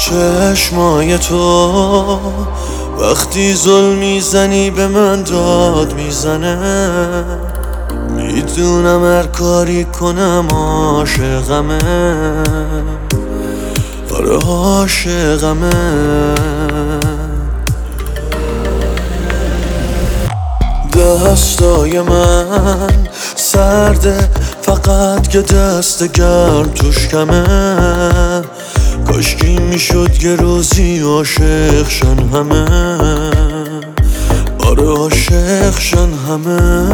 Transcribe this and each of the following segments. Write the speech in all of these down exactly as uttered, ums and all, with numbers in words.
چشمای تو وقتی ظلم میزنی به من داد میزنه، میدونم هر کاری کنم عاشقمه، آره عاشقمه. دستای من سرده فقط که دست گرم توش کمه، کاشکی میشد یه روزی عاشق شن همه، آره عاشق شن همه.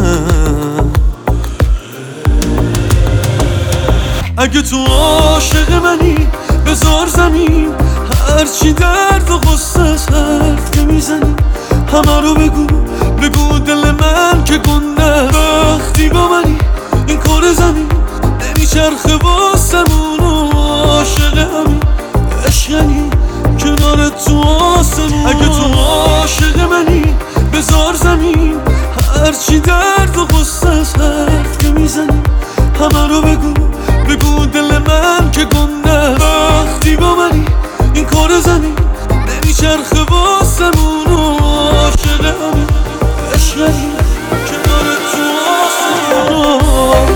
اگه تو عاشق منی بذار زمین، هرچی درد و غصه حرف که میزنی همه رو بگو، بگو دل من که گنده. وقتی با منی این کار زمین نمیچرخه واسمون و عاشق همین عشقنی کنار تو آسمون. اگه تو عاشق منی بذار زمین، هرچی درد و غصه حرف که میزنی همه رو بگو، بگو دل من که گنده. وقتی با منی این کار زمین نمیچرخه واسمون و عاشق همین عشقنی کنار تو آسمون.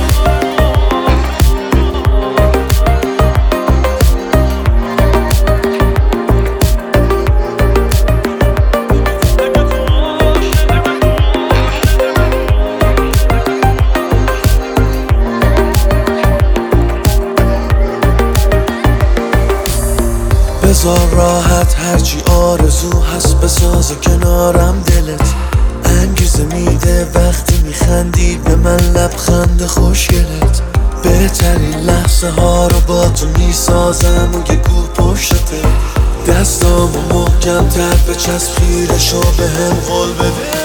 بذار راحت هرچی آرزو هست بسازه کنارم دلت، انگیزه میده وقتی میخندی به من لبخند خوشگلت. بهترین لحظه ها رو با تو میسازم و یه گو پشتته، دستامو محکم تر بچسب خیرشو به هم قول بده.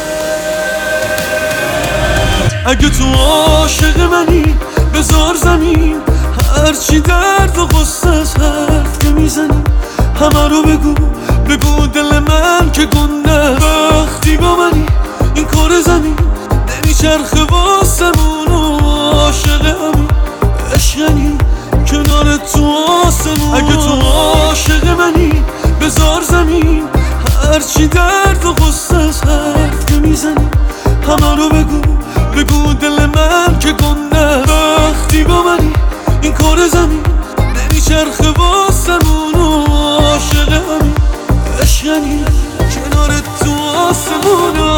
اگه تو عاشق منی بذار زمین، هرچی درد و غصه حرف که میزنی همه رو بگو، بگو دل من که گنده. وقتی با منی این کار زمین نمیچرخه واسمون و عاشق همین عشقنی کنار تو آسمون. اگه تو عاشق منی بذار زمین، هرچی درد و غصه حرف که میزنی همه رو بگو، بگو دل من که گنده. وقتی با منی این کار زمین نمیچرخه واسمون و عاشق همین عشقنی کنار تو آسمون.